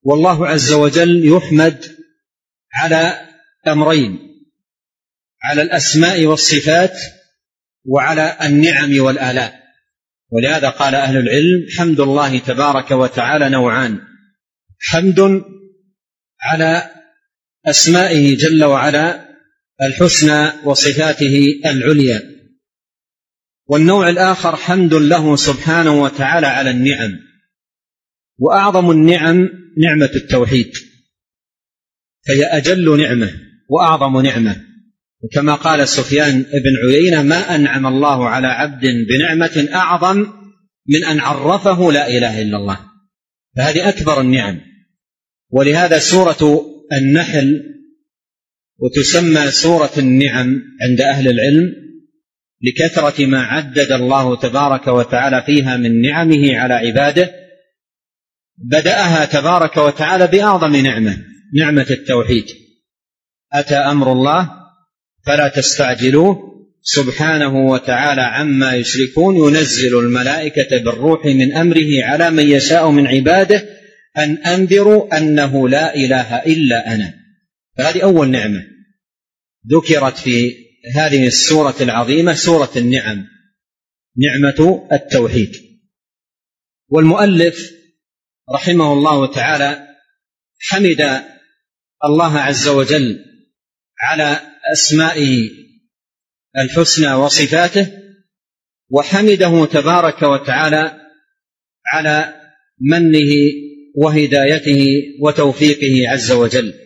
والله عز وجل يحمد على أمرين: على الأسماء والصفات، وعلى النعم والآلاء. ولهذا قال أهل العلم: حمد الله تبارك وتعالى نوعان: حمد على أسمائه جل وعلا الحسنى وصفاته العليا، والنوع الآخر حمد له سبحانه وتعالى على النعم. وأعظم النعم نعمة التوحيد، فهي أجل نعمة وأعظم نعمة. وكما قال سفيان بن عيينة: ما أنعم الله على عبد بنعمة أعظم من أن عرفه لا إله إلا الله. فهذه أكبر النعم. ولهذا سورة النحل وتسمى سورة النعم عند أهل العلم لكثرة ما عدد الله تبارك وتعالى فيها من نعمه على عباده. بدأها تبارك وتعالى بأعظم نعمة، نعمة التوحيد: أتى أمر الله فلا تستعجلوه سبحانه وتعالى عما يشركون، ينزل الملائكة بالروح من أمره على من يشاء من عباده أن أنذروا أنه لا إله إلا أنا. فهذه أول نعمة ذكرت في هذه السورة العظيمة، سورة النعم، نعمة التوحيد. والمؤلف رحمه الله تعالى حمد الله عز وجل على أسمائه الحسنى وصفاته، وحمده تبارك وتعالى على منه وهدايته وتوفيقه عز وجل.